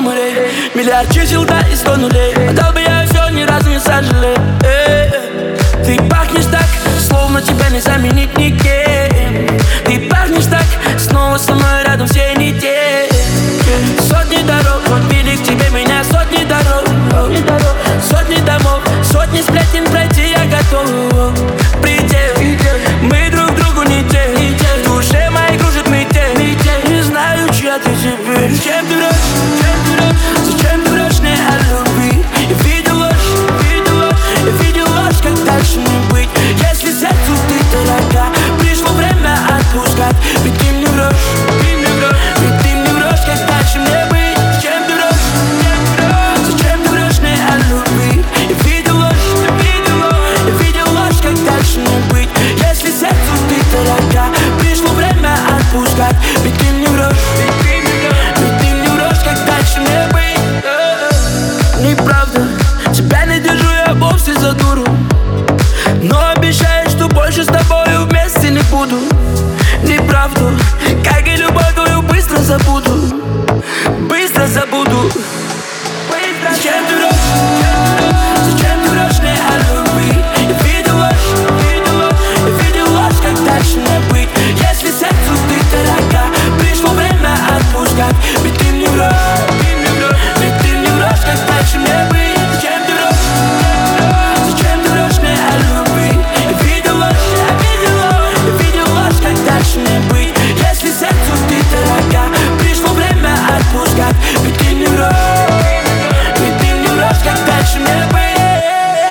умри. Миллиард чисел, да, и 100 нулей. Отдал бы я все, ни разу не сожалею. Ты пахнешь так, словно тебя не заменить никем. Ты пахнешь так, снова со мной рядом все недели. Сотни дорог, вели к тебе меня, сотни дорог, сотни домов, сотни сплетен пройти я готов. Предел, мы друг другу не те. В душе моей кружит метель. Не знаю, чья ты теперь. Зачем ты врешь? Зачем ты врешь мне о любви? Я видел ложь, я видел ложь, как дальше не быть. Если сердцу ты дорога, пришло время отпускать. Ведь ты мне врешь, ведь ты мне врешь, как дальше мне быть. Зачем ты врешь? Зачем ты врешь мне о любви? Я видел ложь, я видел ложь, как дальше не быть. Если сердцу ты дорога, пришло время отпускать. Ведь ты мне врешь, ведь ты мне врешь, как дальше мне быть. Неправда, тебя не держу я вовсе за дуру, но обещаю, что больше с тобою вместе не буду. Неправду,